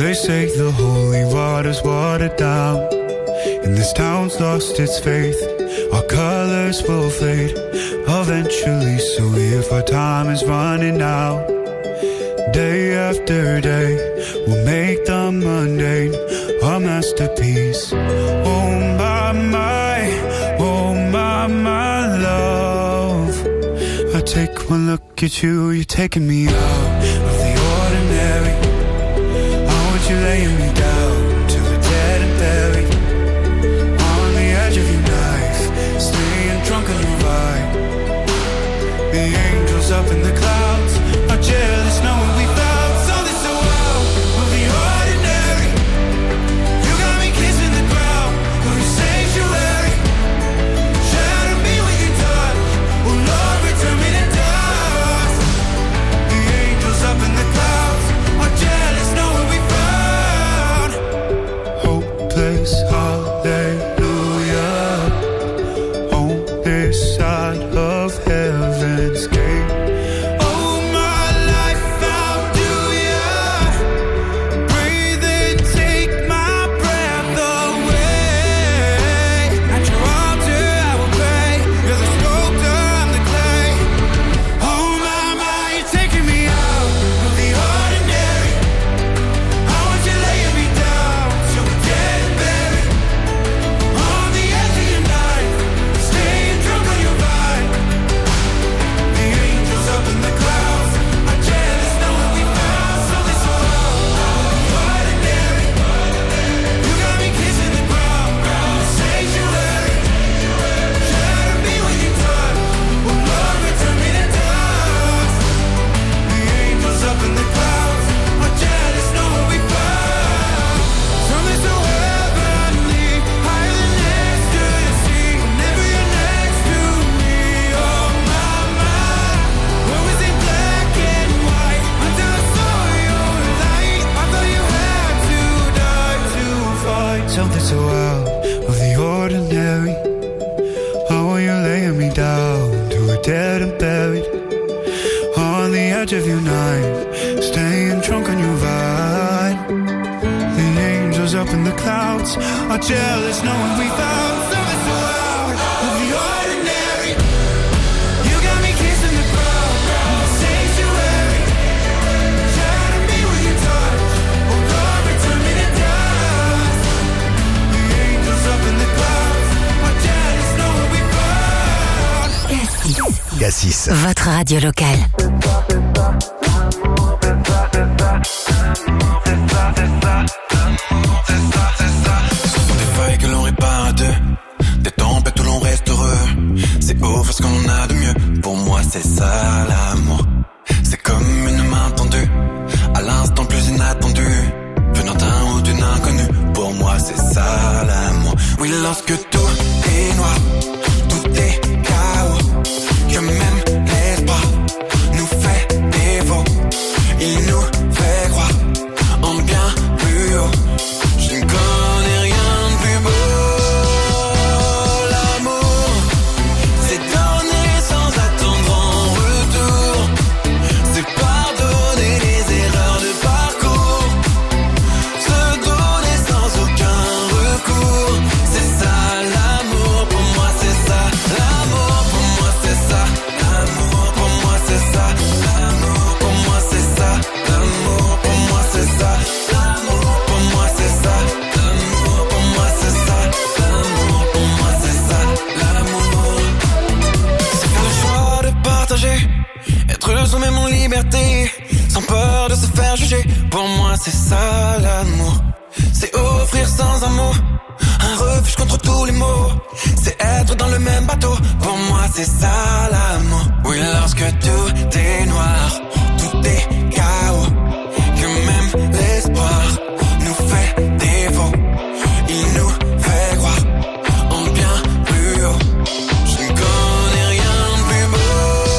They say the holy water's watered down, and this town's lost its faith. Our colors will fade eventually, so if our time is running out, day after day, we'll make the mundane a masterpiece. Oh my love, I take one look at you, you're taking me out of the ordinary. How would you lay me down to the dead and buried? On the edge of your knife, staying drunk on your ride. The angels up in the clouds are jealous knowing we found something so out of the ordinary. You got me kissing the ground of your sanctuary. Shadow me with your touch, oh Lord, return me to dust. The angels up in the clouds are jealous knowing we found hopeless hallelujah on this side of heaven's gate. Oh my life, how do ya breathe and take my breath away? At your altar I will pray. You're the sculptor, I'm the clay. Oh my, you're taking me out of the ordinary. I want you laying me down so we're dead and buried. On the edge of your knife, staying drunk on your vine. The angels up in the clouds are jealous knowing we found something so out of the ordinary. You got me kissing the ground, sanctuary. Shatter me with your touch, oh Lord, return me to dust. The angels up in the clouds are jealous knowing we found something so heavenly, higher than ecstasy. Whenever you're next to me, oh my, what was it black and white until I saw your light? I thought you had to die to fight something so out of the ordinary. How are you laying me down to a dead and buried? On the edge of your knife, staying drunk on your vine. The angels up in the clouds are jealous knowing we found something so out of the ordinary. You got me kissing the ground, sanctuary. Shatter me with your touch, oh Lord, return me to dust. The angels up in the clouds are jealous knowing we found. Cassis, Votre radio locale. Ce sont des feuilles que l'on répare à deux, des tempêtes où l'on reste heureux. C'est offrir ce qu'on a de mieux. Pour moi c'est ça l'amour. C'est comme une main tendue, à l'instant le plus inattendu, venant d'un ou d'une inconnue. Pour moi c'est ça l'amour. Oui, lorsque tout est noir, tout est chaos, que même l'espoir nous fait défaut. Il nous fait croire en bien plus haut. Je ne connais rien de plus beau. L'amour, c'est donner sans attendre en retour. C'est pardonner les erreurs de parcours. Se donner sans aucun recours. C'est ça l'amour, pour moi c'est ça. L'amour, pour moi c'est ça. L'amour, pour moi c'est ça. L'amour, pour moi c'est ça. L'amour, pour moi c'est ça. L'amour, pour moi c'est ça. L'amour, pour moi c'est ça. L'amour, pour moi c'est ça. L'amour, c'est faire le choix de partager, être soi-même en liberté, sans peur de se faire juger. Pour moi c'est ça l'amour. C'est offrir sans un mot un refuge contre tous les maux. C'est être dans le même bateau. Pour moi c'est ça l'amour. Oui, lorsque tout est noir, tout est chaos, que même l'espoir nous fait défaut. Il nous fait croire en bien plus haut. Je ne connais rien de plus beau.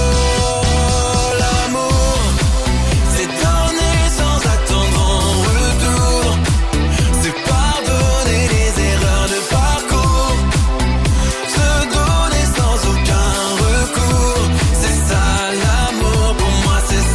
L'amour, c'est donner sans attendre en retour. C'est pardonner les erreurs de parcours. Se donner sans aucun recours. C'est ça l'amour, pour moi c'est ça.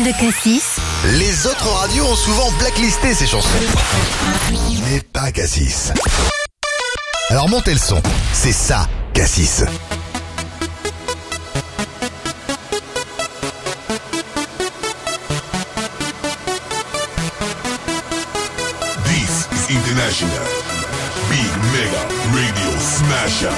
de Cassis. Les autres radios ont souvent blacklisté ces chansons. Mais pas Cassis. Alors montez le son. C'est ça, Cassis. This is International Big Mega Radio Smasher.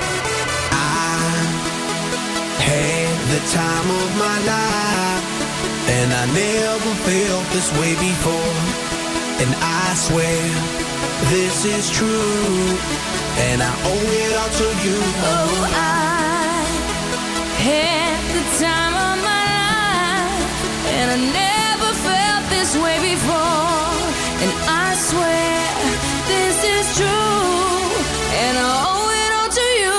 Had the time of my life, and I never felt this way before. And I swear this is true, and I owe it all to you. Oh, I had the time of my life, and I never felt this way before. And I swear this is true, and I owe it all to you.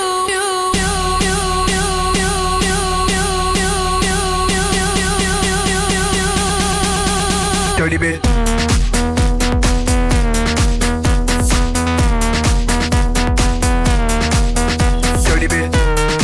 Dirty bit. Dirty bit.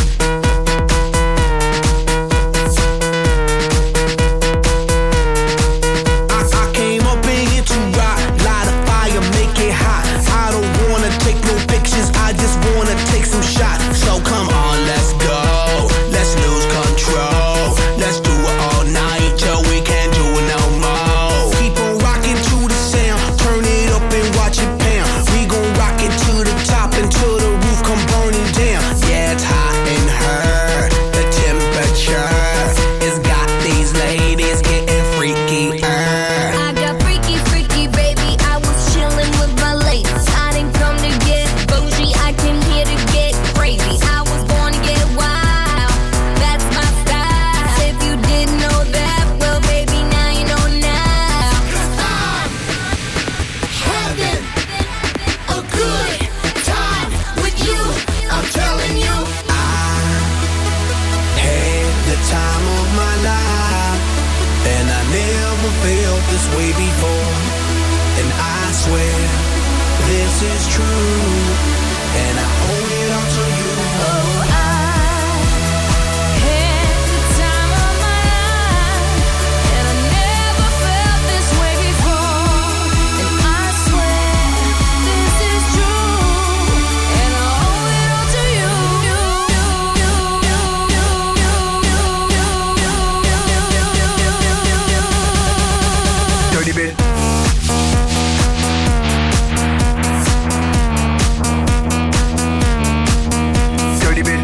I came up in here to rock, light a fire, make it hot. I don't wanna take no pictures, I just wanna take some shots. So come on, let's go, let's lose control. Let's do it all night till we can't do it no more. Keep on rocking to the sound, turn it up and watch it pound. We gon' rock it to the top until the roof come burning down. Yeah, it's hot in her, the temperature has got these ladies getting freaky. I got freaky, freaky, baby. I was chillin' with my ladies. I didn't come to get bougie. I came here to get crazy. I was born to get wild. That's my style. If you didn't know that, well, baby, now you know now. Having a good time with you. I'm telling you. Had the time of my life, and I never felt this way before. And I swear this is true, and I owe it all to you. Oh, I had the time of my life, and I never felt this way before. And I swear this is true, and I owe it all to you. Dirty bit. Dirty bit.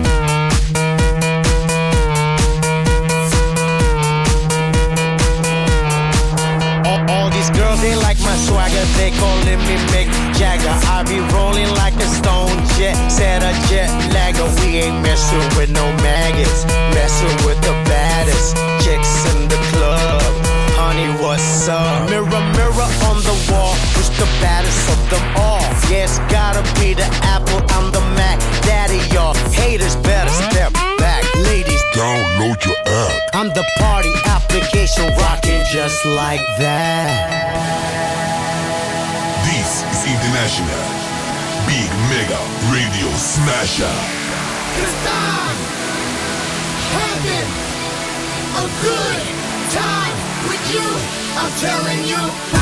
All these girls, they like my swagger, they calling me Mick Jagger. I be rolling like a stone jet, set a jet lagger. We ain't messing with no maggots, messing with the baddest chicks in the club. Honey, what's up? Mirror, mirror on the wall, who's the baddest of them all? Yeah, it's gotta be the Apple, I'm the Mac. Daddy, y'all haters better step back. Ladies, Download your app. I'm the party application rocking just like that. This is International Big Mega Radio Smasher. 'Cause I'm having a good time with you. I'm telling you.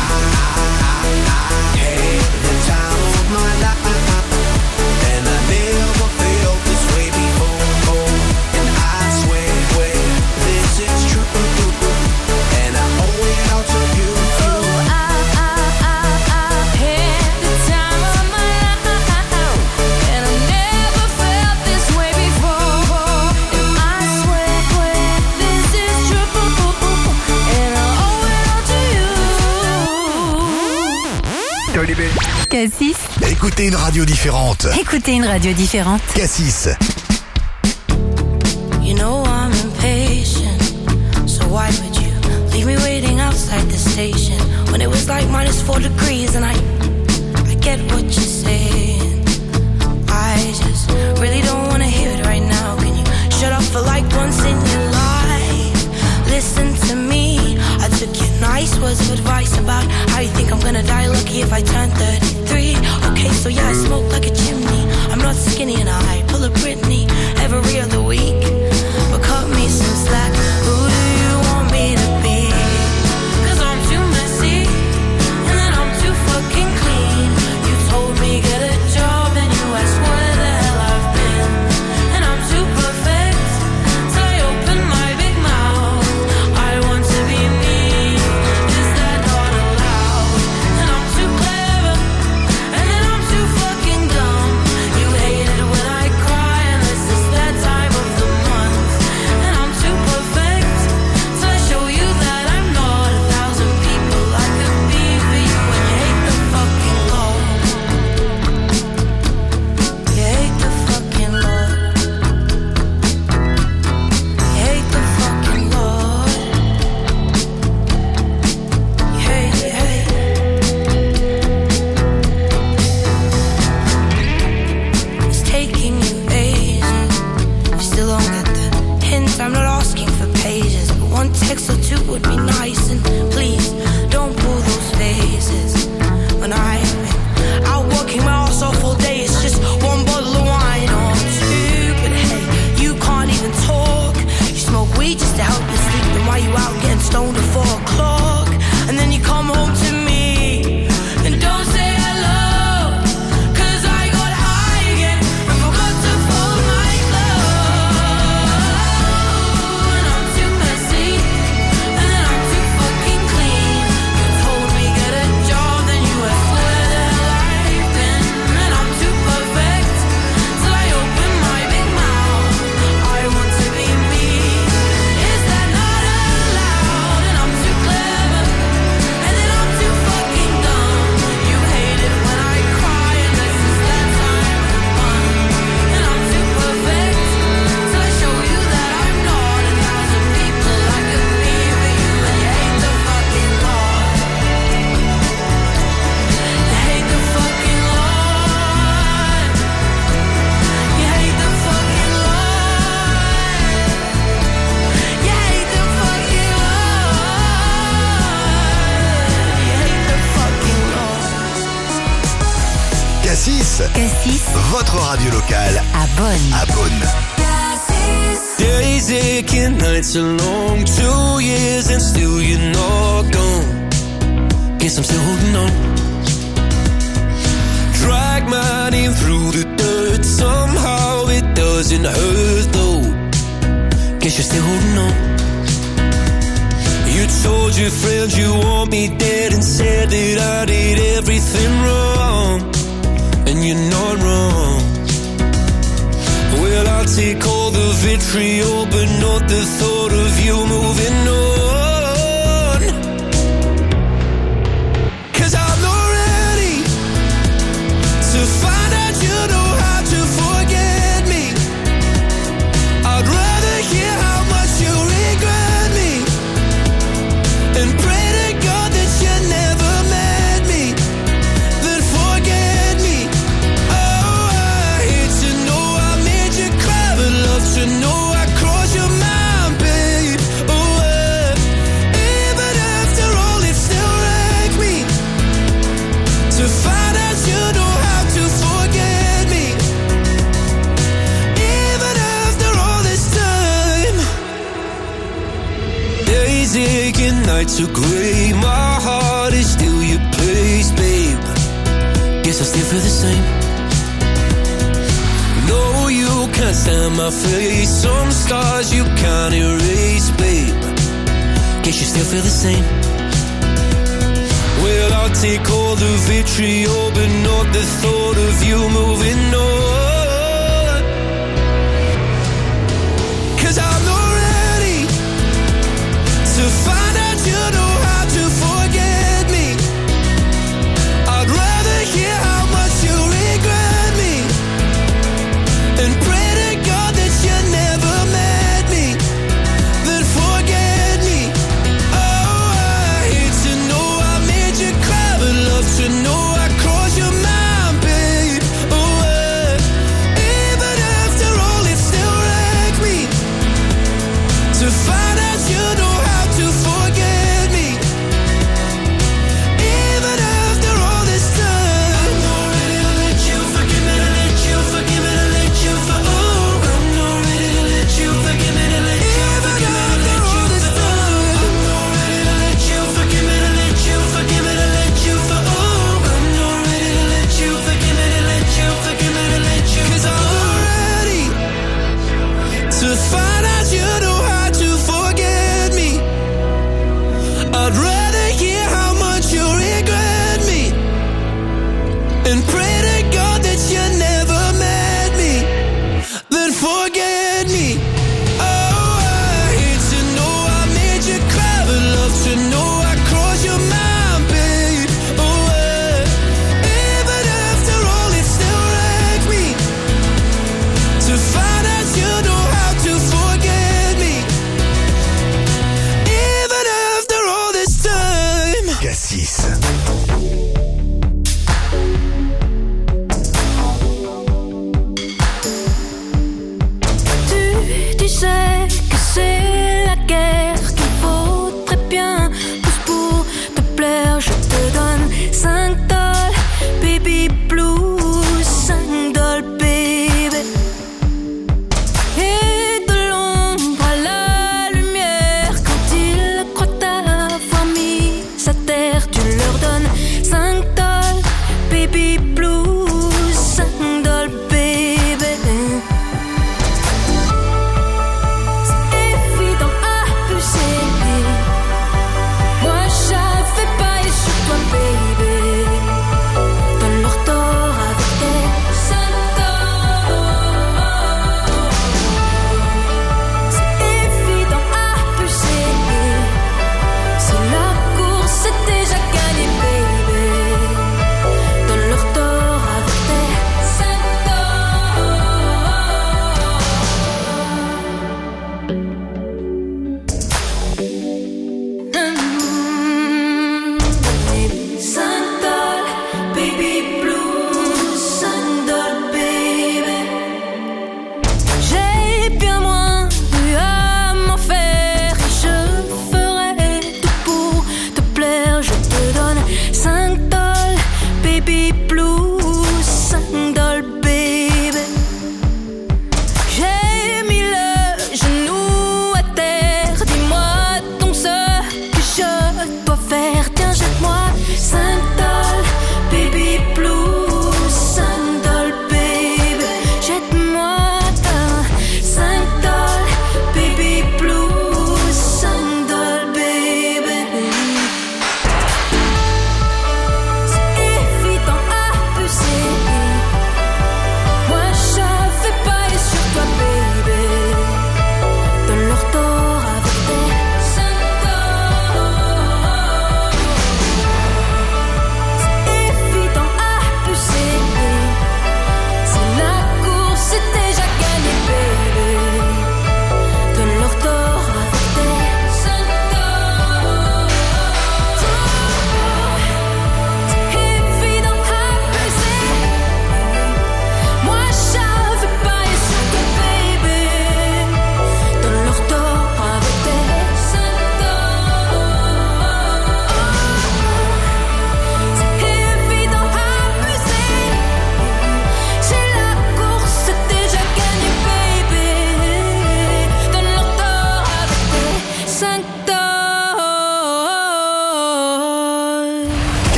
Had the time of my life, and I never felt this way before. And I swear this is true, and I owe it all to you. Oh, I had the time of my life, and I never felt this way before. And I swear this is true, and I owe it all to you. Dirty bit. Cassis. Écoutez une radio différente. Écoutez une radio différente. Cassis. You know I'm impatient, so why would you leave me waiting outside the station when it was like -4 degrees? And I get what you're saying. I just really don't wanna hear it right now. Can you shut up for like once in your life? Listen to me. I took your nice words of advice about how you think I'm gonna die lucky if I turn 33. Okay, so yeah, I smoke like a chimney. I'm not skinny and I pull a Britney every other week. But cut me some slack. Who do you want me to be? Votre radio locale À Bonne. à Beaune. Days aching, nights are long, 2 years and still you're not gone. Guess I'm still holding on. Drag my name through the dirt, somehow it doesn't hurt though. Guess you're still holding on. You told your friends you want me dead and said that I did everything wrong. And you're not wrong. Well, I'll take all the vitriol, but not the thought of you moving on. 'Cause I'm not ready to find out you know how to forget me. I'd rather hear how much you regret me and pray to God that you never met me, then forget me. Oh, I hate to know I made you cry, but love to know I crossed your mind, babe. Oh, even after all, it still wrecked me to find out you know how to forget me. Even after all this time, days aching, nights are gray. My heart is still your place, babe. Guess I still feel the same. No, you can't stand my face. Some scars you can't erase, babe. Guess you still feel the same. Well, I'll take all the vitriol, but not the thought of you moving on. 'Cause I'm not ready to find out you know how to forget me. I'd rather hear how much you regret me and pray to God that you never met me, then forget me. Oh, I hate to know I made you cry, but love to know I crossed your mind, babe. Oh,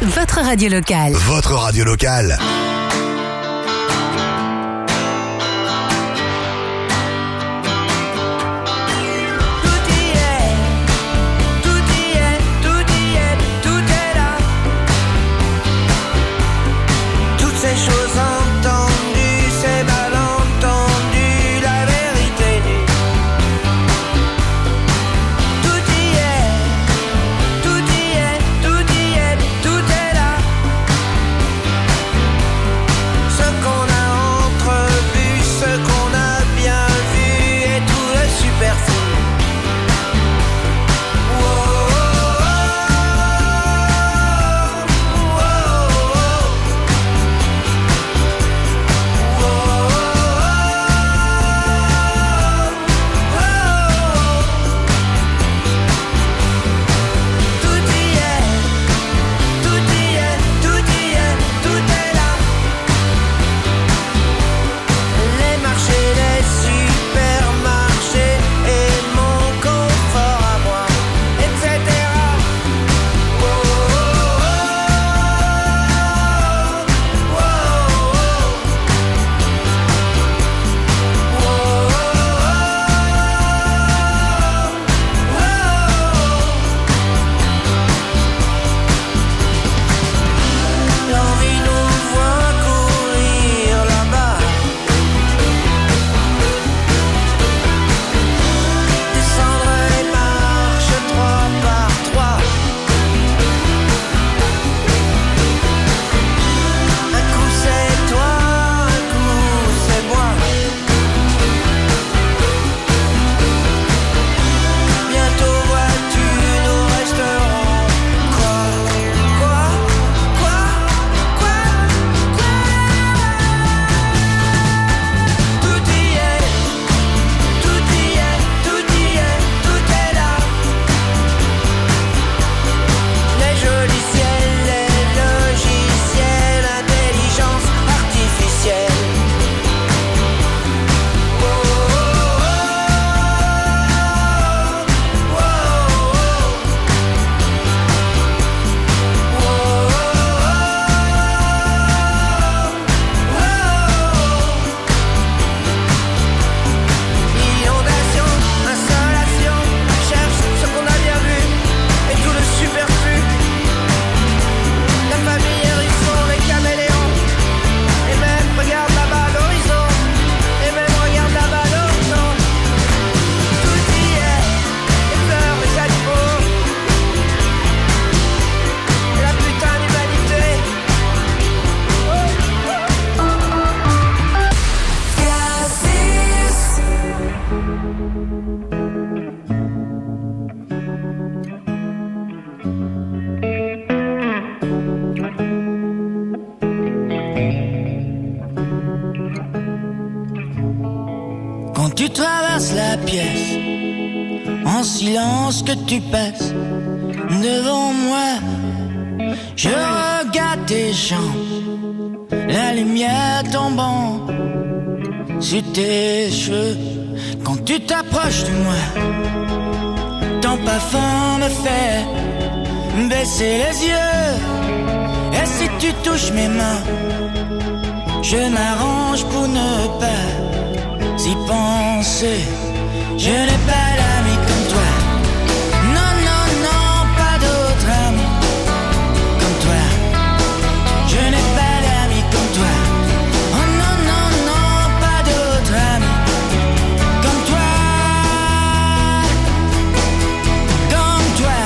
votre radio locale. Votre radio locale. Tu traverses la pièce, en silence que tu passes devant moi. Je regarde tes jambes, la lumière tombant sur tes cheveux. Quand tu t'approches de moi, ton parfum me fait baisser les yeux. Et si tu touches mes mains, je m'arrange pour ne pas y penser. Je n'ai pas d'amis comme toi. Non, non, non, pas d'autre ami comme toi. Je n'ai pas d'amis comme toi. Oh non, non, non, pas d'autre ami comme toi. Comme toi.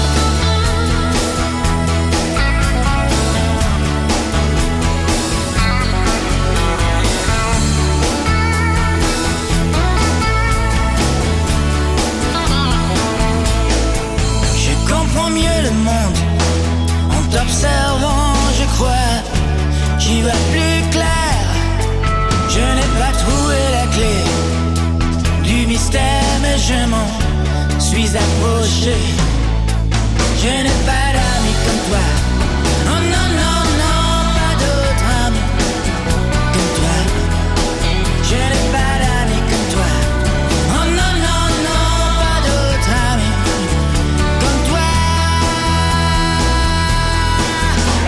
Mieux le monde en t'observant, je crois, j'y vois plus clair. Je n'ai pas trouvé la clé du mystère, mais je m'en suis approché. Je n'ai pas d'amis comme toi. Oh non, non, non, pas d'autre ami comme toi. Je n'ai pas d'amis comme toi. Oh non, non, non, pas d'autre ami comme toi.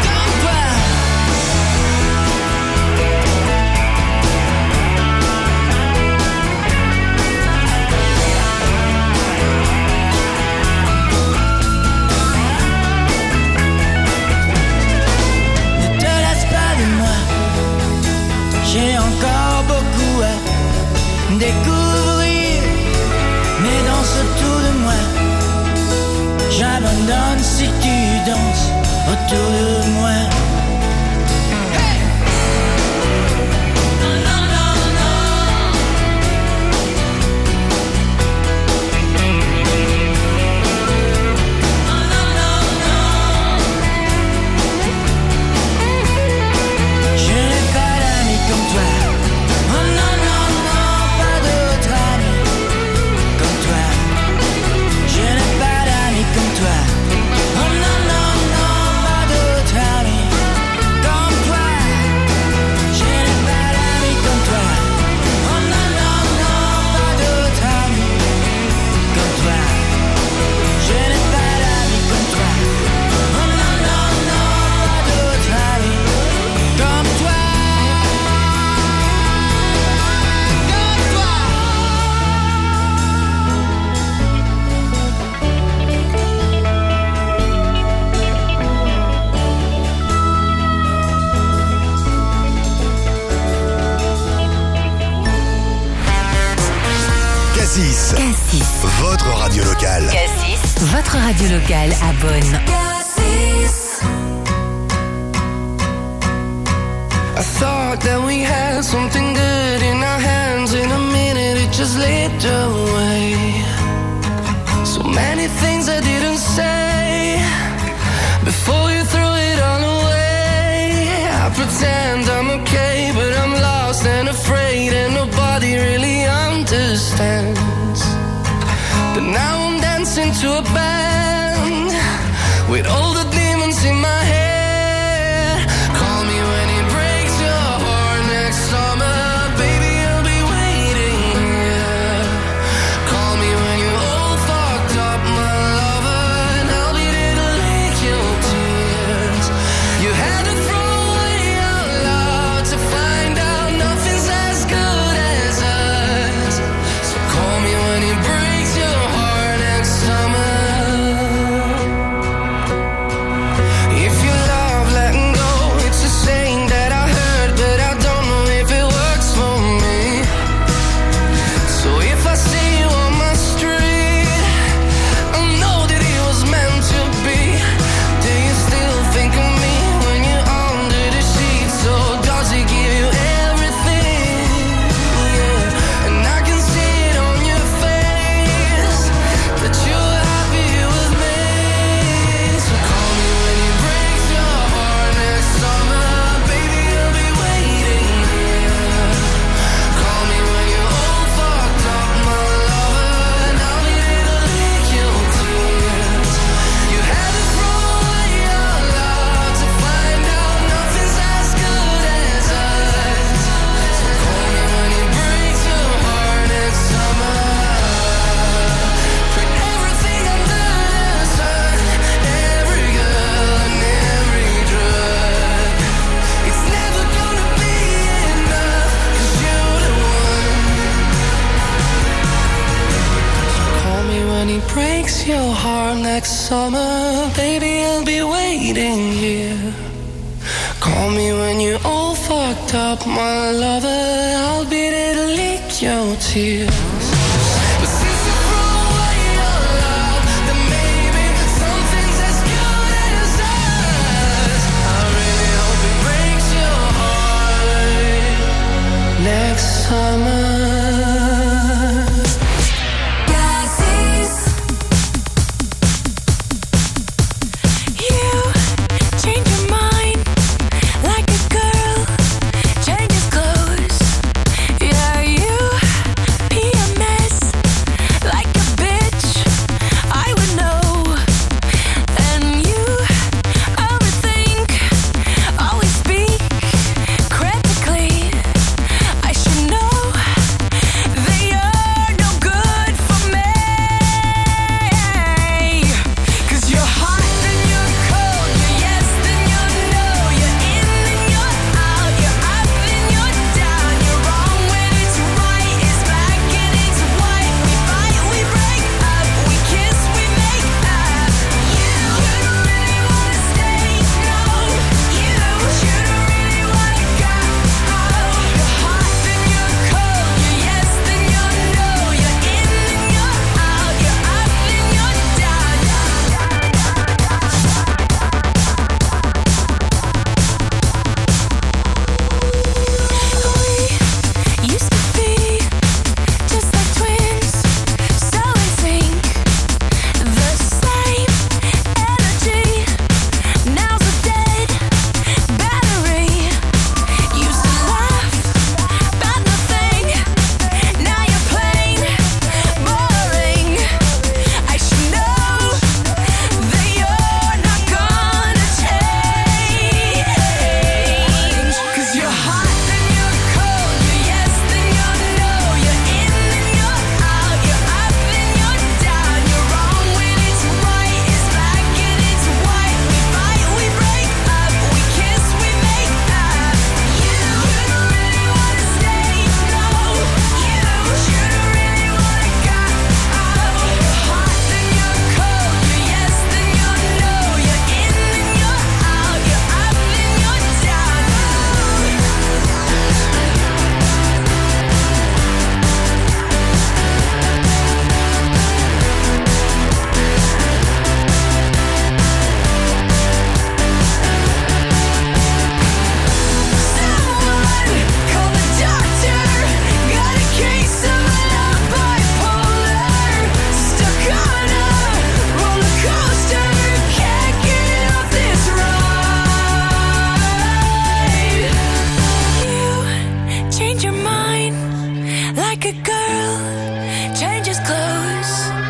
j'ai encore beaucoup à découvrir. Mais dans ce tout de moi, j'abandonne si tu danses autour de moi. Cassis. Votre radio locale. Cassis, votre radio locale à Bonn. I thought that we had something good in our hands. In a minute it just slipped away. So many things I didn't say before you threw it all away. I pretend I'm okay, but I'm lost and afraid, and nobody really understands. But now I'm dancing to a band with all the demons in my head. Call me when it breaks your heart next summer, baby, I'll be waiting here. Call me when you're all fucked up, my lover, and I'll be there to lick your tears. You had to throw away our love to find out nothing's as good as us. So call me when it breaks your heart next summer. If you love letting go, it's a saying that I heard, but I don't know if it works for me. So if I see you on my street, I know that it was meant to be. Do you still think of me when you're under the sheets? Or does it give you everything? Yeah. And I can see it on your face that you're happy with me. So call me when it breaks your heart next summer, baby, I'll be waiting here. Call me when you're all fucked up, my lover, and I'll be there to lick your tears. You had to throw away your love to find out nothing's as good as us. So call me when it breaks your heart next summer. Put everything under the sun, every girl and every drug. It's never gonna be enough, 'cause you're the one. So call me when it breaks your heart next summer, baby, I'll be waiting here. Call me when you're all fucked up, my lover, I'll be there to lick your tears. But since you threw away your love, then maybe something's as good as us. I really hope it breaks your heart next summer. You change your mind like a girl changes clothes. Yeah, you PMS like a bitch. I would know. And you overthink, always speak critically. I should know naked girl changes clothes.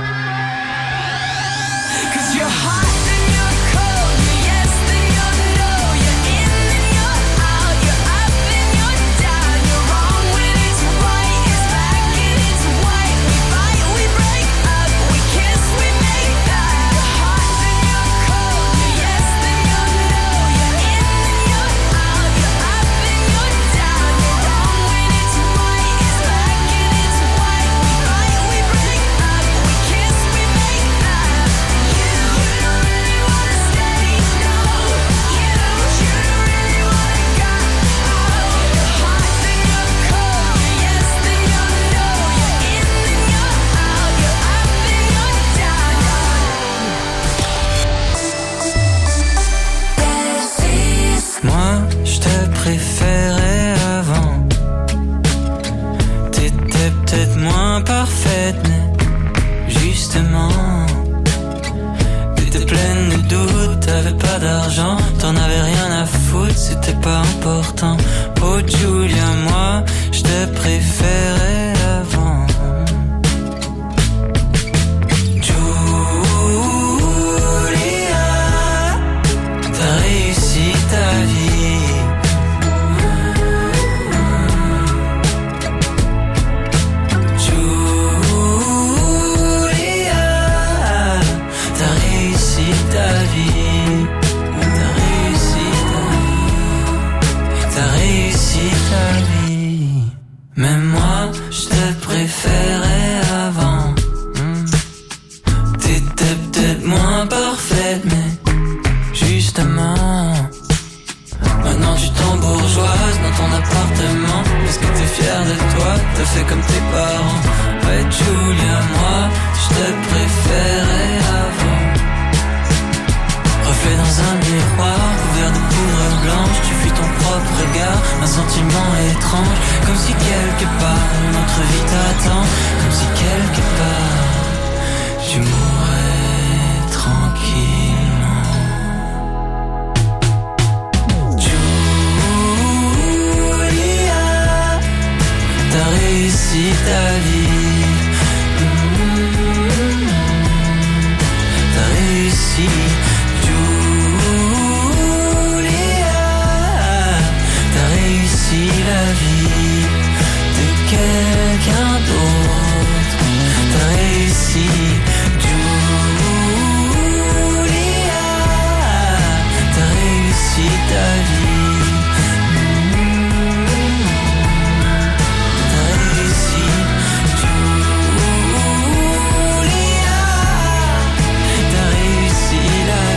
'Cause you're hot and you're cold, you're yes then you're no, you're in and you're out, you're up and you're down, you're wrong when it's right, it's black and it's white. We fight, we break up, we kiss, we make that. You're hot then you're cold, you're yes then you're no, you're in and you're out, you're up and you're down, you're wrong when it's right, it's black and it's white. We fight, we break up, we kiss, we make that. You don't really wanna stay, no. You don't really wanna go. You're hot then you're cold, you're yes then you're no, you're in and you're out, you're up and you're down. Moi, je te préférais avant. T'étais peut-être moins parfaite, mais justement, t'étais pleine de doutes, t'avais pas d'argent, t'en avais rien à foutre, c'était pas important. Oh Julia, moi, je te préférais avant. Julia, t'as réussi ta vie. Julia, t'as réussi ta vie. T'as réussi ta vie. T'as réussi ta vie. Même moi, je te préférais avant. T'étais peut-être moins parfaite, mais justement, maintenant tu t'embourgeoises dans ton appartement. Est-ce que t'es fière de toi? T'as fait comme tes parents. Ouais Julia, moi je te préférais avant. Reflet dans un miroir couvert de poudre blanche, tu fuis ton propre regard, un sentiment étrange. Comme si quelque part une autre vie t'attend. Comme si quelque part tu mourrais tranquillement. Julia, t'as réussi ta vie. T'as réussi. Julia, t'as réussi la vie de quelqu'un d'autre. T'as réussi. Julia, t'as réussi ta vie. T'as réussi. Julia, t'as réussi la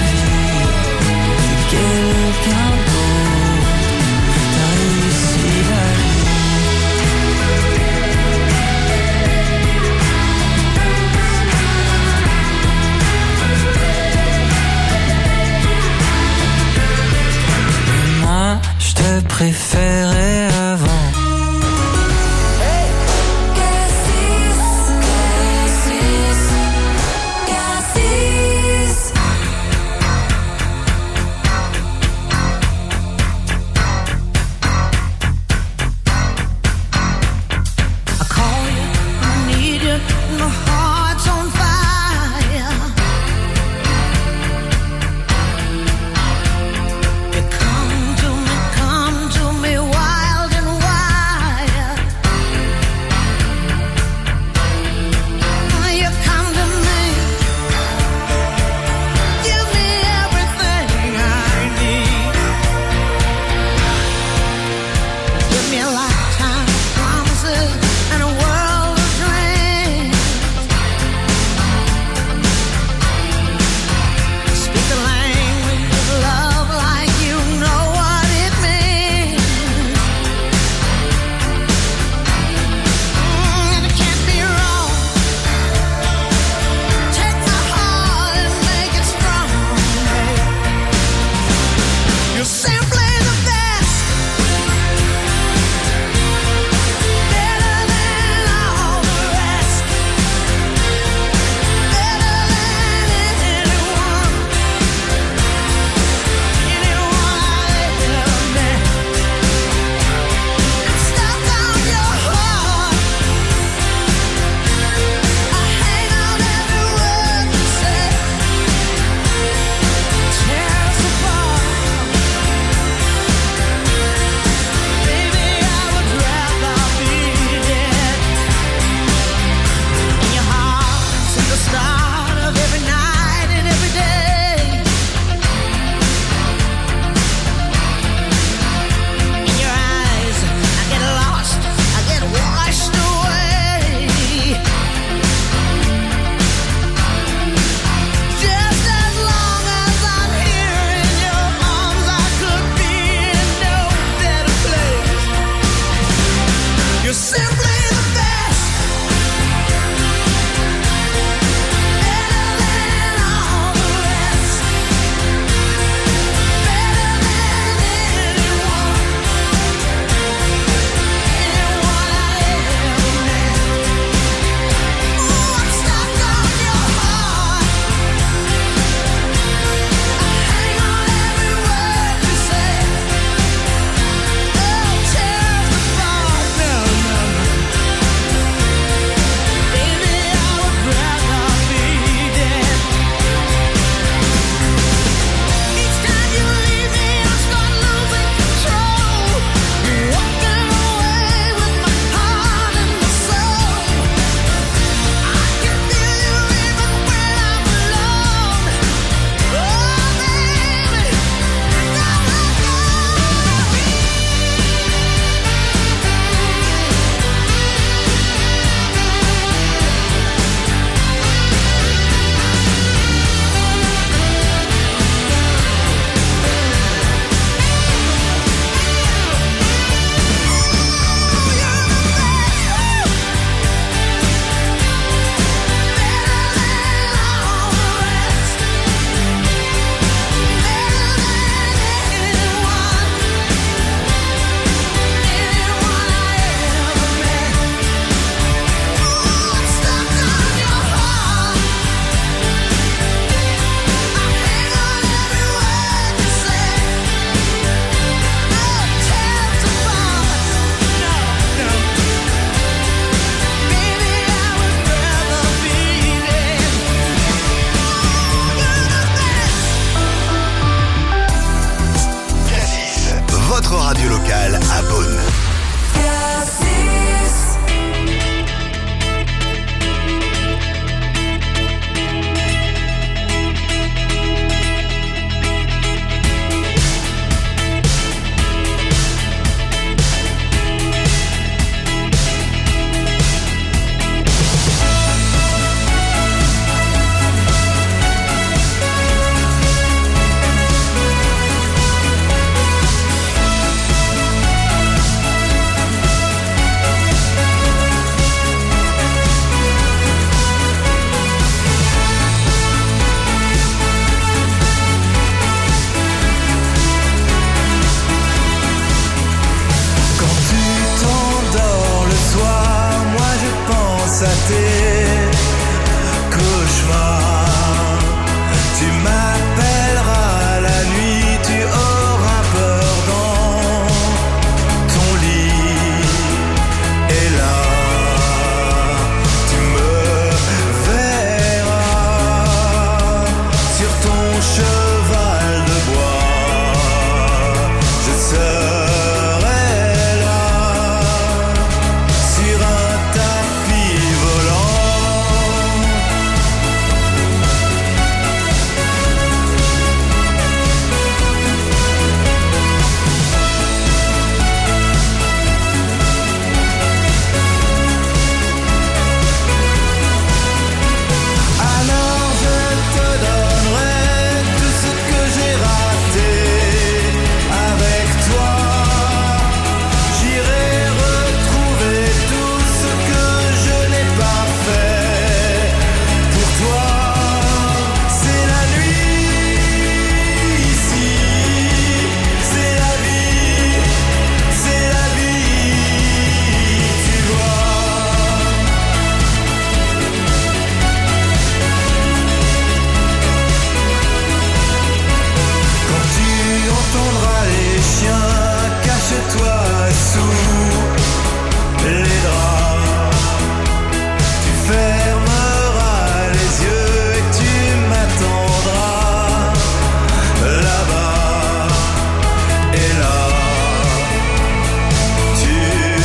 pense à tes cauchemars. Tu m'appelleras la nuit, tu auras peur dans ton lit. Et là, tu me verras sur ton cheval de bois. Je serai là sur un tapis volant. Alors je te donnerai tout ce que j'ai raté avec toi. J'irai retrouver tout ce que je n'ai pas fait pour toi. C'est la nuit ici, c'est la vie, tu vois. Quand tu entendras les chiens, cache-toi sous les draps. Tu fermeras les yeux et tu m'attendras là-bas. Et là, tu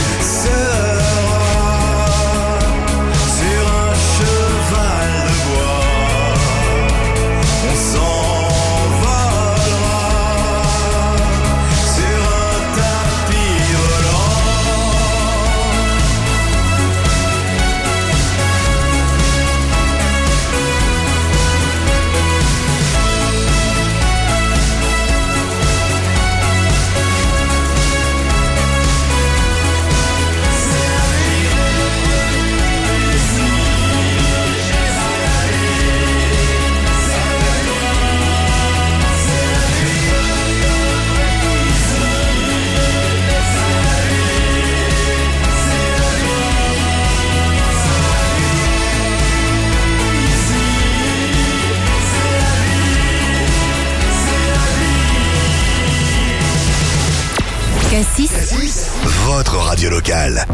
seras sur un cheval de bois. On s'envolera sur un tapis volant. Cassis, Votre radio locale.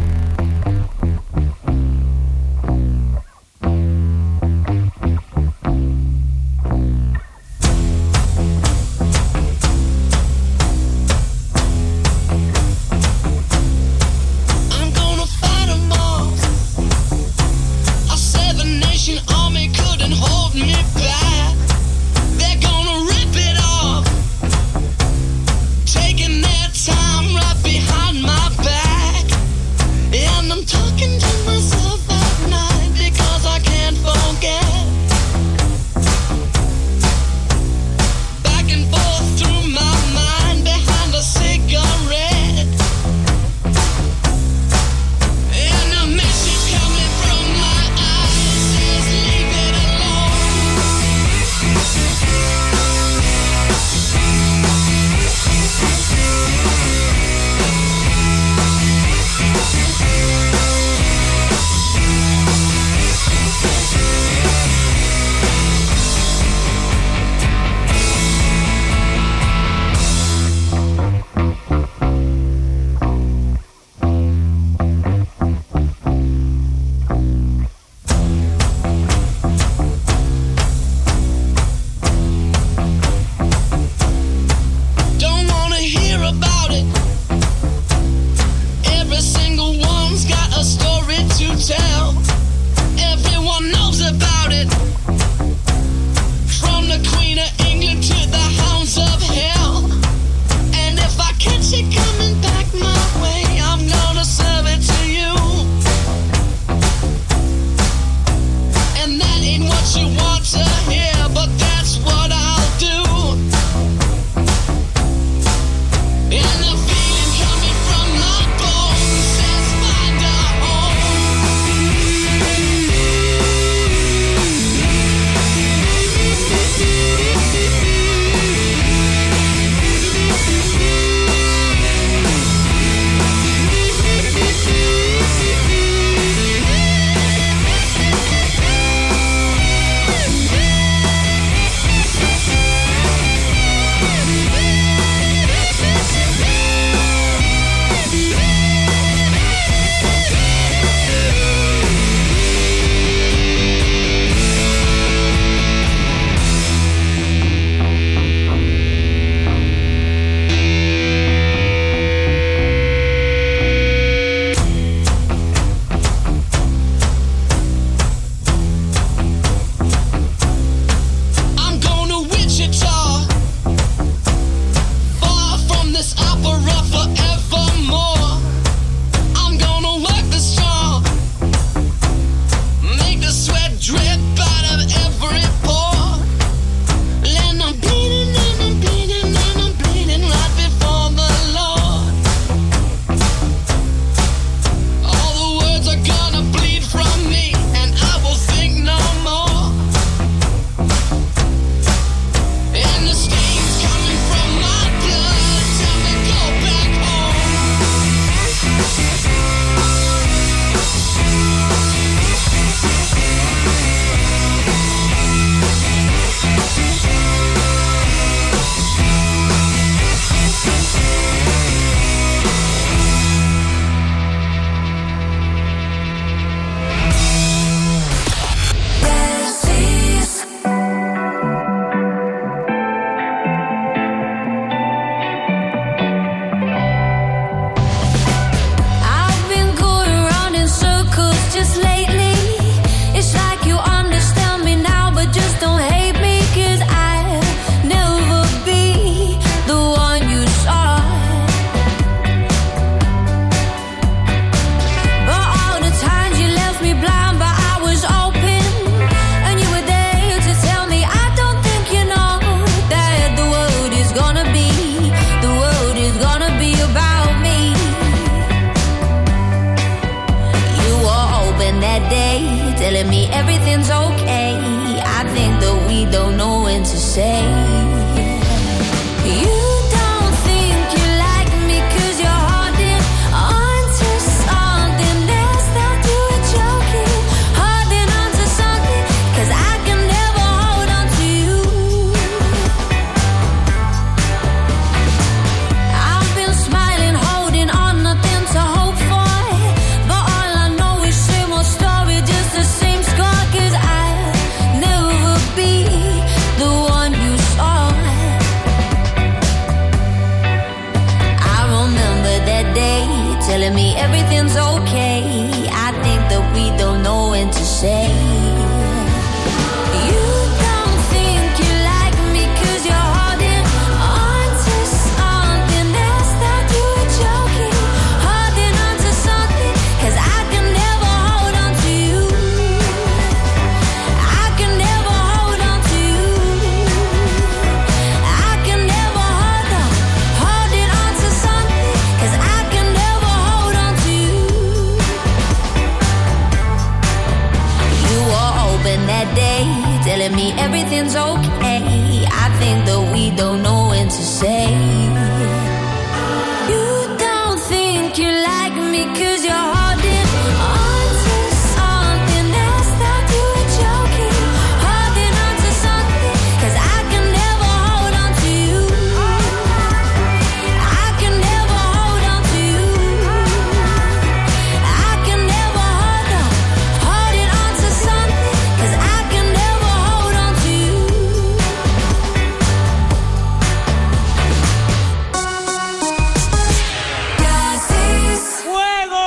I'm gonna fight 'em all. A seven-nation army couldn't hold me back. They're gonna rip it off, taking their time right behind my back. telling me everything's okay. I think that we don't know when to say. You don't think you like me 'cause you're holding on to something else that you were joking. Holding on to something 'cause I can never hold on to you. I've been smiling, holding on, nothing to hope for. But all I know is same old story, just the same score. 'Cause I'll never be the one you saw. I remember that day, telling me everything's okay. I think that we don't know when to say. You don't think you like me 'cause you're holding on to something else that you were joking. Holding on to something 'cause I can never hold on to you. I can never hold on to you. I can never holding on to something 'cause I can never hold on to you. You were open that day, telling me everything's okay. I think that we don't know when to say. You don't think you like me 'cause you're holding on to something else that you were joking. Holding on to something 'cause I can never hold on to you. I can never hold on to you. I can never holding on to something 'cause I can never hold on to you. ¡Fuego!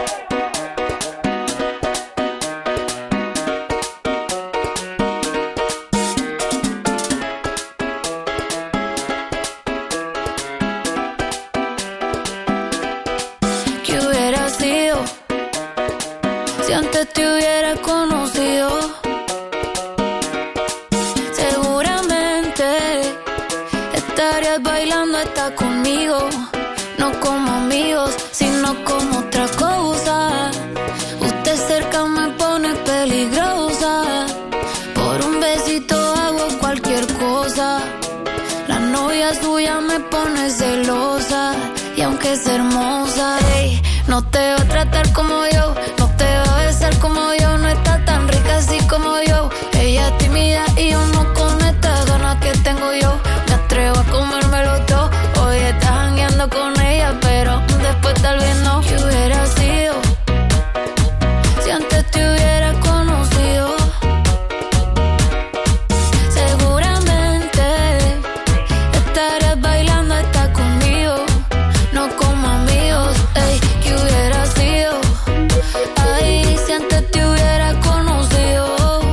¿Qué hubiera sido si antes te hubiera conocido? Seguramente estarías bailando hasta conmigo, no como amigos, sino como otra cosa. Usted cerca me pone peligrosa, por un besito hago cualquier cosa. La novia suya me pone celosa, y aunque es hermosa, ey, no te va a tratar como yo, no te va a besar como yo, no está tan rica así como yo. Ella es tímida y yo no con estas ganas que tengo yo. Me atrevo a comérmelo todo, hoy estás jangueando con ella, pero después tal vez no. ¿Qué hubiera sido si antes te hubiera conocido? Seguramente estarías bailando hasta conmigo, no como amigos, ey. ¿Qué hubiera sido? Ay, si antes te hubiera conocido.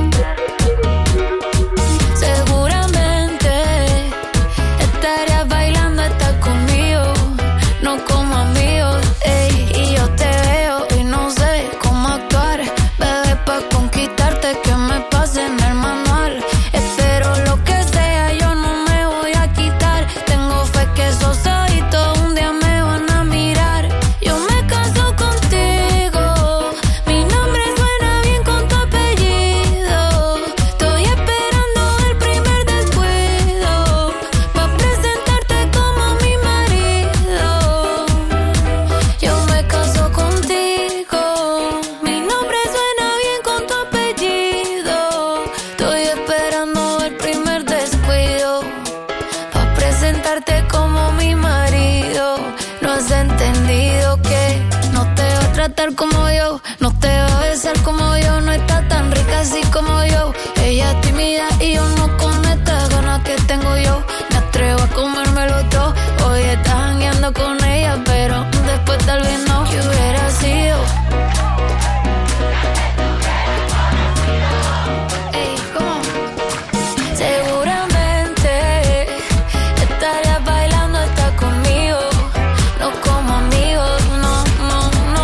Seguramente estarías bailando hasta conmigo, no como amigos, ey. Y yo te veo y no sé cómo actuar, bebé, pa' conquistarte que me pase en el manual. Espero lo que sea, yo no me voy a quitar. Tengo fe que esos ojitos un día me van a mirar. Yo me caso contigo, mi nombre suena bien con tu apellido. Estoy esperando el primer descuido, pa' presentarte como mi marido. Yo me caso contigo, mi nombre suena bien con tu apellido. Estoy esperando el primer descuido, pa' presentarte como mi marido. No has entendido que no te va a tratar como yo, no te va a besar como yo, no está tan rica así como yo. Ella es tímida y yo no con estas ganas que tengo yo. Me atrevo a comérmelo todo, hoy estás jangueando con ella, pero después tal vez no. ¿Qué hubiera sido? Ey, ¿cómo? Seguramente estarías bailando hasta conmigo, no como amigos, no, no, no.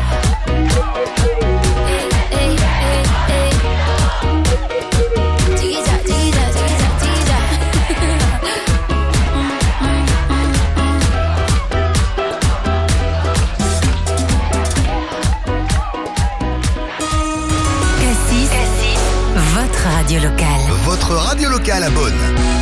Ey, ey, ey, ey. Chiquilla, chiquilla, chiquilla, chiquilla. radio locale. Votre radio locale à Beaune.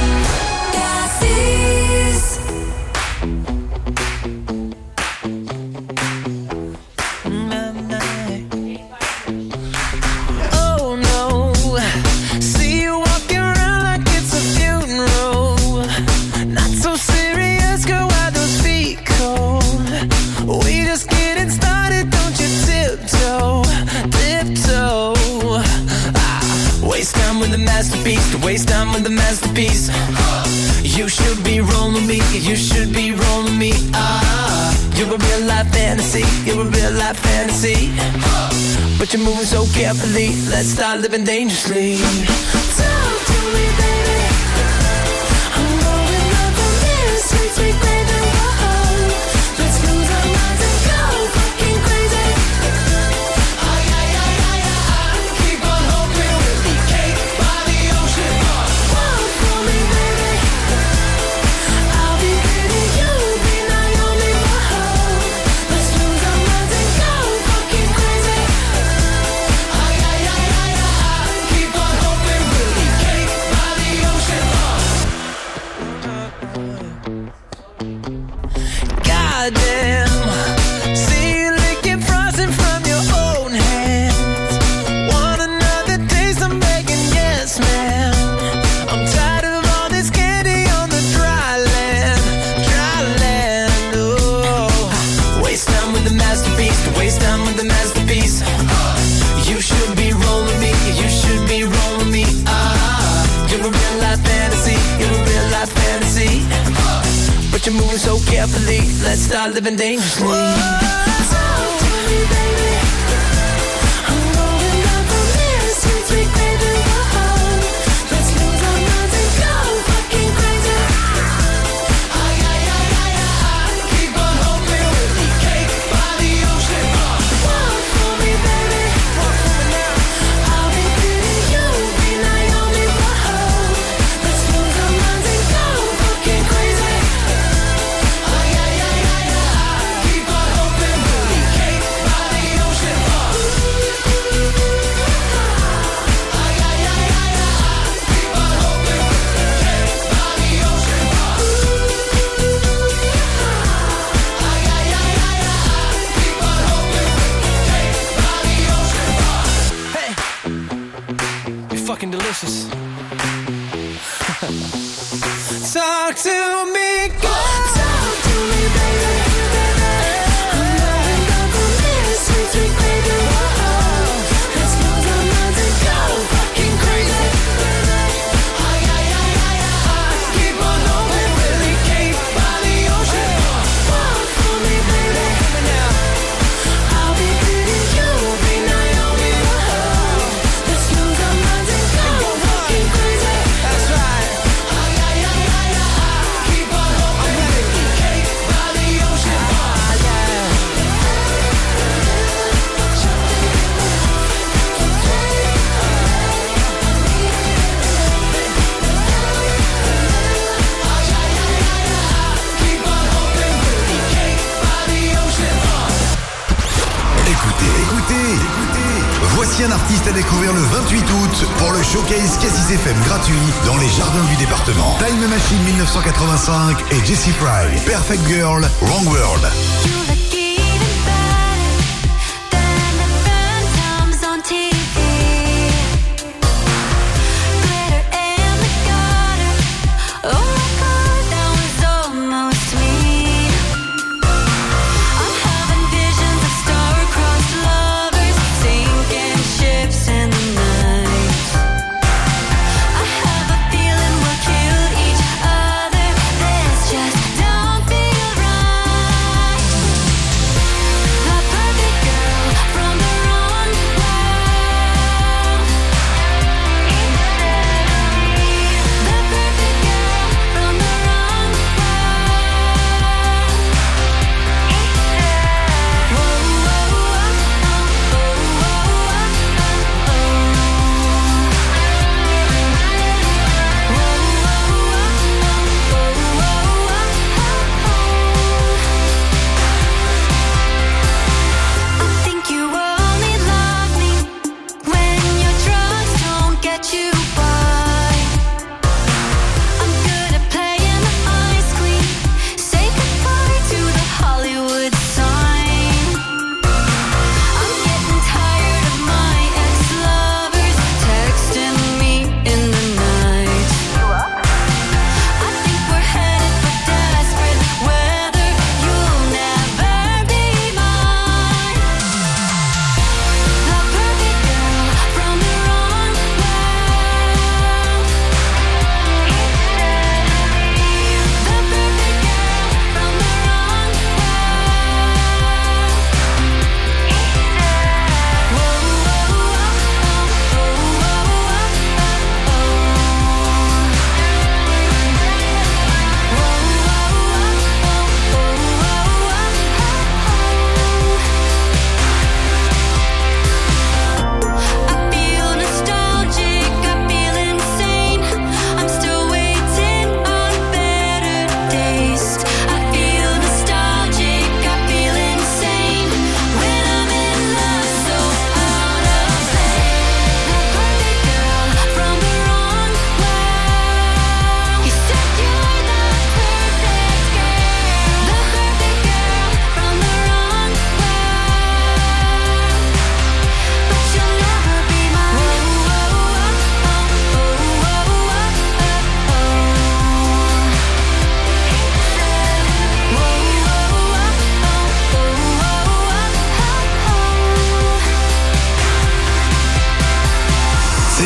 Oh no, see you walking around like it's a funeral. Not so serious, girl, why those feet cold? We just getting started, don't you tiptoe, tiptoe. Waste time with the masterpiece, to waste time with the masterpiece. You should be rolling me, you should be rolling me. You're a real life fantasy, you're a real life fantasy. But you're moving so carefully, let's start living dangerously. Talk to me, baby. I'm going up on this sweet, sweet baby. Whoa. Let's lose our minds and go fucking crazy. Ay, ay, ay, ay, ay. Keep on hoping we'll be cake by the ocean. Walk for me, baby. I'll be pretty, you'll be Naomi. Whoa. Let's lose our minds and go fucking crazy. Ay, ay, ay, ay, ay. Keep on hoping we'll be cake by the ocean. Goddamn, see you licking frosting from your own hands. Want another taste? I'm begging, yes, man. I'm tired of all this candy on the dry land, dry land. Oh, waste time with the masterpiece, to waste time with the masterpiece. You should be rolling me, you should be rolling me. You're a real life fantasy, you're a real life fantasy. But you're moving so carefully, let's start living dangerously. Talk to me, baby. I'm going up on this sweet, sweet baby. Whoa. Let's lose our minds and go fucking crazy. Ay, ay, ay, ay, ay. Keep on hoping we'll be cake by the ocean. Walk for me, baby. Walk for me now. I'll be pretty, you'll be Naomi. Whoa. Let's lose our minds and go fucking crazy. Ay, ay, ay, ay, ay. Keep on hoping we'll be cake by the ocean. Ay, ay, ay, ay, ay. Keep on hoping we'll be cake by the ocean. Ay, ay, ay, ay, ay. Keep on hoping we'll be cake by the ocean. Hey, you're fucking delicious. Talk to me, girl. Talk to me, baby. I'm going up on this sweet, sweet baby. Whoa. Let's lose our minds and go fucking crazy. Ay, ay, ay, ay, ay. Keep on hoping we'll be cake by the ocean. Walk for me, baby. I'll be pretty, you'll be Naomi. Whoa. Let's lose our minds and go fucking crazy. That's right. Ay, ay, ay, ay, ay. Keep on hoping we'll be cake by the ocean. Écoutez. Voici un artiste à découvrir le 28 août pour le showcase Cassis FM gratuit dans les jardins du département. Time Machine 1985 et Jessie Fry. Perfect Girl, Wrong World. Just don't feel right.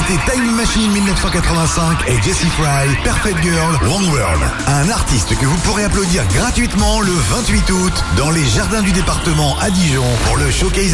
C'était Time Machine 1985 et Jessie Fry, Perfect Girl, One World. Un artiste que vous pourrez applaudir gratuitement le 28 août dans les jardins du département à Dijon pour le Showcase